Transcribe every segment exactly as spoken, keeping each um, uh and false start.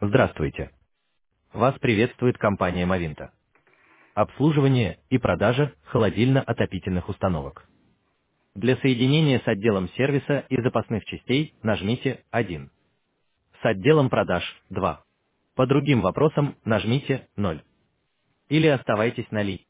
Здравствуйте. Вас приветствует компания Мавинта. Обслуживание и продажа холодильно-отопительных установок. Для соединения с отделом сервиса и запасных частей нажмите один. С отделом продаж два. По другим вопросам нажмите ноль. Или оставайтесь на линии.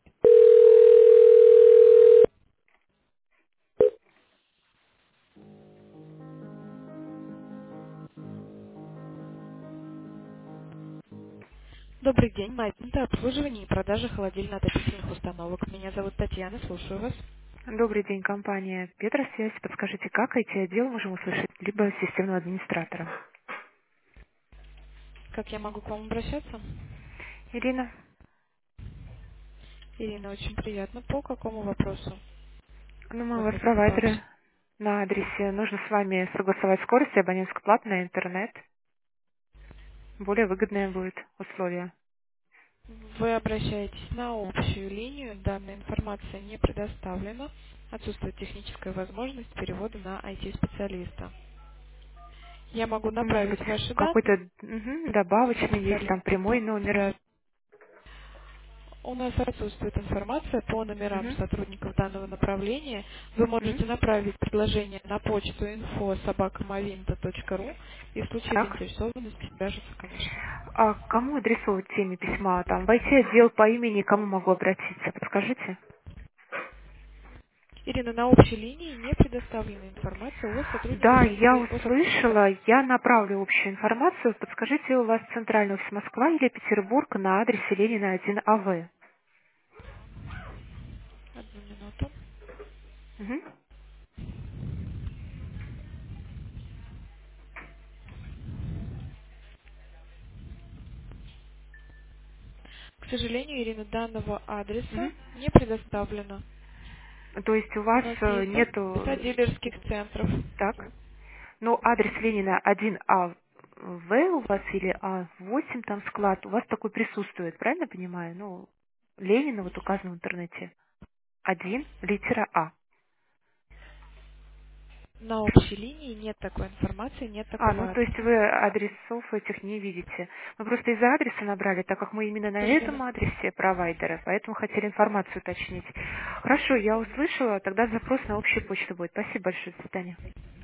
Добрый день, Мавинта, обслуживание и продажа холодильно-отопительных установок. Меня зовут Татьяна, слушаю вас. Добрый день, компания Петросвязь. Подскажите, как I T-отдел можем услышать, либо системного администратора? Как я могу к вам обращаться? Ирина, Ирина, очень приятно. По какому вопросу ну мы вы у вас хотите провайдеры пообщаться? на адресе. Нужно с вами согласовать скорость абонентской платы на интернет. Более выгодные будут условия. Вы обращаетесь на общую линию, данная информация не предоставлена, отсутствует техническая возможность перевода на I T-специалиста. Я могу Ну, может быть, направить ваши какой-то данные мгм, добавочный есть, там специалисту прямой по номер. связи. У нас отсутствует информация по номерам Мгм. сотрудников данного направления. Вы Мгм. можете направить предложение на почту info собака mavinta точка ру и в случае Так. заинтересованности свяжется, конечно. А кому адресовать теме письма? Там в I T-отдел по имени, к кому могу обратиться? Подскажите. Ирина, на общей линии не предоставлена информация о Да, сотрудниках я IT, о сотрудниках. услышала, я направлю общую информацию. Подскажите, у вас центральный офис Москва или Петербург на адресе Ленина один А В? Одну минуту. Мгм. К сожалению, Ирина, данного адреса Мгм. не предоставлено. То есть у У вас нас э, есть нету... адреса дилерских центров. Так. Ну, адрес Ленина один А В у вас или А восемь там склад, у вас такой присутствует, правильно понимаю? Ну, Ленина вот указано в интернете. Один литера А. На общей линии нет такой информации, нет А, ну такого то есть адреса. вы адресов этих не видите. Мы просто из-за адреса набрали, так как мы именно К на этом сожалению. адресе провайдера, поэтому хотели информацию уточнить. Хорошо, я услышала, тогда запрос на общую почту будет. Спасибо большое, до свидания.